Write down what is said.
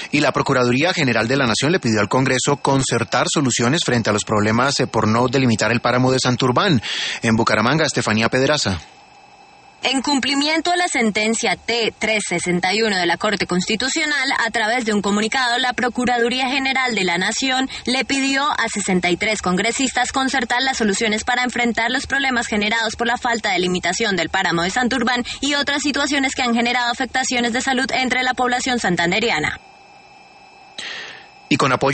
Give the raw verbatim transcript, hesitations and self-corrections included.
Y la Procuraduría General de la Nación le pidió al Congreso concertar soluciones frente a los problemas por no delimitar el páramo de Santurbán. En Bucaramanga, Estefanía Pedraza. En cumplimiento a la sentencia T trescientos sesenta y uno de la Corte Constitucional, a través de un comunicado, la Procuraduría General de la Nación le pidió a sesenta y tres congresistas concertar las soluciones para enfrentar los problemas generados por la falta de limitación del páramo de Santurbán y otras situaciones que han generado afectaciones de salud entre la población santandereana. Y con apoyo